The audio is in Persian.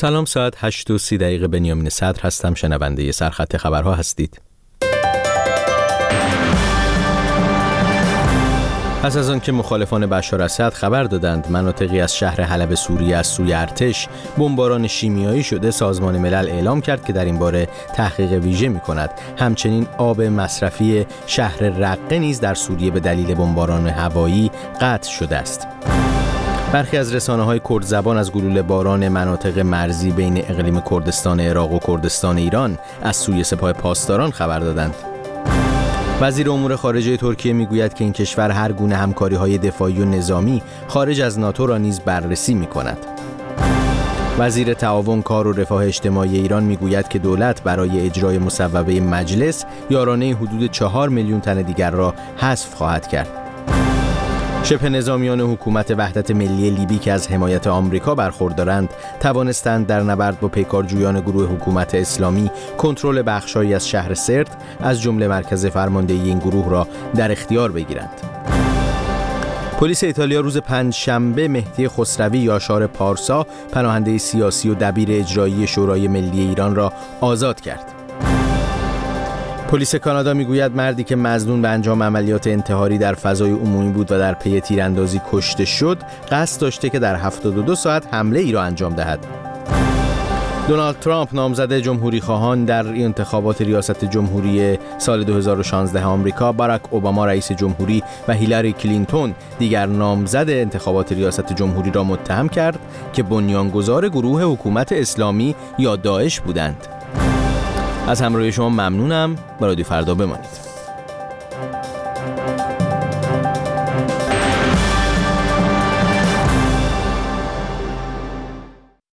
سلام، ساعت 8:30 بنیامین صدر هستم. شنونده سرخط خبرها هستید. پس از آنکه مخالفان بشار اسد خبر دادند مناطقی از شهر حلب سوریه از سوی ارتش بمباران شیمیایی شده، سازمان ملل اعلام کرد که در این باره تحقیق ویژه می‌کند. همچنین آب مصرفی شهر رقه نیز در سوریه به دلیل بمباران هوایی قطع شده است. برخی از رسانه‌های کرد زبان از گلوله باران مناطق مرزی بین اقلیم کردستان عراق و کردستان ایران از سوی سپاه پاسداران خبر دادند. وزیر امور خارجه ترکیه میگوید که این کشور هر گونه همکاری‌های دفاعی و نظامی خارج از ناتو را نیز بررسی می‌کند. وزیر تعاون، کار و رفاه اجتماعی ایران میگوید که دولت برای اجرای مصوبه مجلس یارانه حدود 4 میلیون تن دیگر را حذف خواهد کرد. شبه نظامیان حکومت وحدت ملی لیبی که از حمایت آمریکا برخوردارند توانستند در نبرد با پیکارجویان گروه حکومت اسلامی کنترل بخشایی از شهر سرت از جمله مرکز فرماندهی این گروه را در اختیار بگیرند. پلیس ایتالیا روز پنجشنبه مهدی خسروی یاشار پارسا، پناهنده سیاسی و دبیر اجرایی شورای ملی ایران را آزاد کرد. پلیس کانادا میگوید مردی که مظنون به انجام عملیات انتحاری در فضای عمومی بود و در پی تیراندازی کشته شد، قصد داشته که در 72 ساعت حمله ای را انجام دهد. دونالد ترامپ، نامزد جمهوری خواهان در انتخابات ریاست جمهوری سال 2016 آمریکا، باراک اوباما رئیس جمهوری و هیلاری کلینتون دیگر نامزد انتخابات ریاست جمهوری را متهم کرد که بنیانگذار گروه حکومت اسلامی یا داعش بودند. از همراهی شما ممنونم. با رادیو فردا بمانید.